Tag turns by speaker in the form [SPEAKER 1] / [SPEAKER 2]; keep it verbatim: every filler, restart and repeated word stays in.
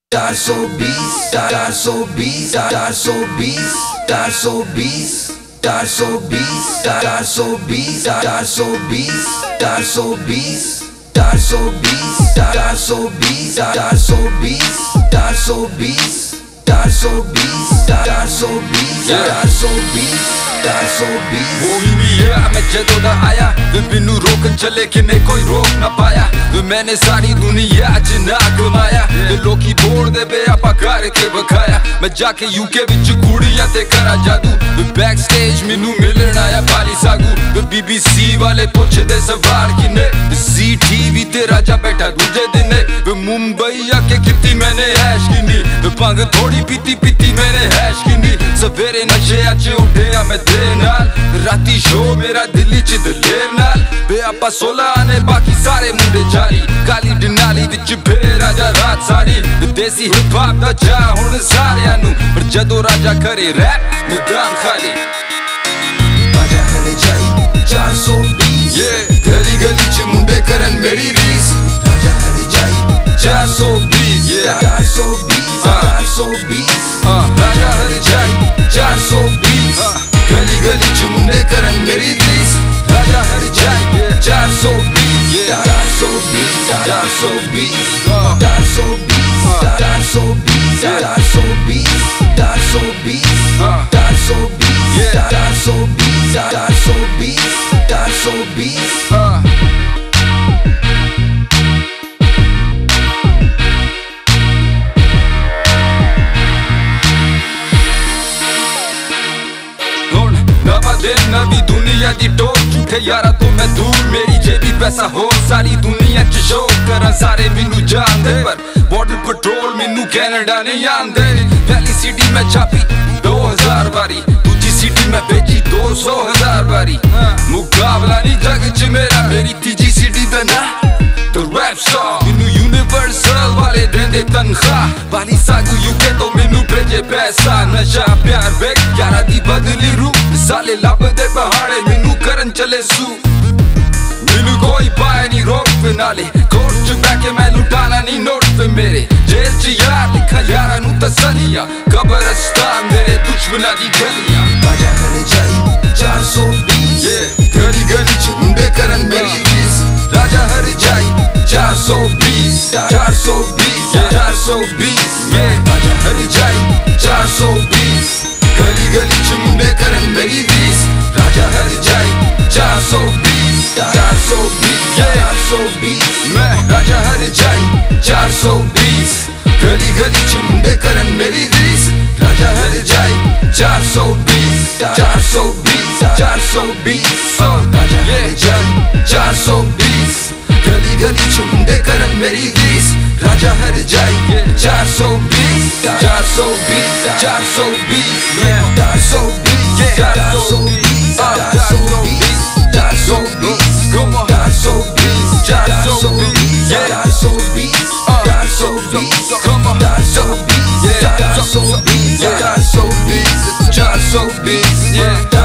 [SPEAKER 1] चार सौ बीस चार सौ बीस चार सौ बीस चार सौ बीस चार सौ बीस चार सौ बीस चार सौ बीस चार सौ बीस चार सौ बीस चार सौ बीस चार सौ बीस चार सौ बीस चार सौ बीस चार सौ बीस चार सौ बीस चार सौ बीस
[SPEAKER 2] वो ही भी है मैं जदों दा आया वे बिनु रोकन चले कि नहीं कोई रोक ना पाया वे मैंने सारी दुनिया च ना घुमाया वे लोकी बोल दे बे आपा करके बखाया मैं जाके यूके विच कुड़ियां ते करा जादू वे बैक स्टेज मैनू मिलन आया बाली सागू वे बीबीसी वाले पुछदे सवाल किने ज़ी टीवी ते राजा बैठा दूजे दिन वे मुंबई आके किती मैंने ऐश किनी वे भंग थोड़ी पीती पीती मैंने ऐश किनी सवेरे नशे अच उठे मैं तेरे नाल राती शो मेरा दिल्ली च दलेर नाल बे आपा सोलह आने बाकी सारे मुंडे जाली काली डनाली विच बे राजा रात सारी देसी हिप हॉप दा जा हुण सारियां नू पर जदों राजा करे रैप मैदान खाली
[SPEAKER 1] राजा करे जाई चार सौ बीस
[SPEAKER 2] ये गली गली च मुंडे करन मेरी रीस
[SPEAKER 1] राजा करे जाई
[SPEAKER 2] चार सौ बीस
[SPEAKER 1] चार सौ बीस चार सौ बीस
[SPEAKER 2] राजा करे जाई
[SPEAKER 1] चार सौ बीस
[SPEAKER 2] गली गली च मुंडे करन मेरी रीस राजा करे जाई
[SPEAKER 1] चार सौ बीस चार सौ बीस चार सौ बीस चार सौ बीस चार सौ बीस चार सौ बीस चार सौ बीस चार सौ बीस चार सौ बीस चार सौ बीस चार सौ बीस
[SPEAKER 2] नवी दुनिया दी टोर झूठे यारा तो मैं दूर मेरी जेबी पैसा हो सारी दुनिया च शो करा सारे मैनू जानदे पर बॉर्डर पेट्रोल मैनू कैनेडा नहीं आंदे पहली सिटी मैं छापी दो हजार बारी दूजी सिटी मैं भेजी दो सौ हजार बारी मुकाबला नहीं जग च मेरा मेरी तीजी सिटी दा ना तो रैप सॉन्ग मैनू यूनिवर्सल वाले देंदे तनख्वाह बाली सागू यूके तो मैनू भेजे पैसा नशा प्यार बेक यारा दी बदली रूप साले लभदे पहाड़े मैनू करन चले सू मैनू कोई पाए नहीं रोक पे नाले कोर्ट च बैठे मैं लुटाना नहीं नोट पे मेरे जेल च यार लिखा यारा नू तसलिया कब्रिस्तान मेरे दुश्मना दी गलियां
[SPEAKER 1] राजा करे जाई चार सौ बीस
[SPEAKER 2] गली गली च मुंडे करन मेरी रीस राजा हर जाई चार सौ बीस चार सौ बीस चार सौ बीस राजा हर जाई चार सौ बीस गली गली च मुंडे करन मेरी रीस राजा हर जाई चार सौ बीस
[SPEAKER 1] चार सौ बीस चार सौ बीस
[SPEAKER 2] मैं राजा हर जाई
[SPEAKER 1] चार सौ बीस
[SPEAKER 2] गली गली च मुंडे करन मेरी रीस राजा हर जाई
[SPEAKER 1] चार सौ बीस चार सौ बीस चार सौ बीस राजा हर जाई चार सौ बीस
[SPEAKER 2] गली गली च मुंडे करन मेरी रीस राजा हर जाई
[SPEAKER 1] चार सौ बीस चार सौ बीस चार सौ बीस चार सौ बीस चार सौ बीस चार सौ बीस चार सौ बीस चार सौ बीस चार सौ बीस चार सौ बीस चार सौ बीस चार सौ बीस चार सौ बीस चार सौ बीस चार सौ बीस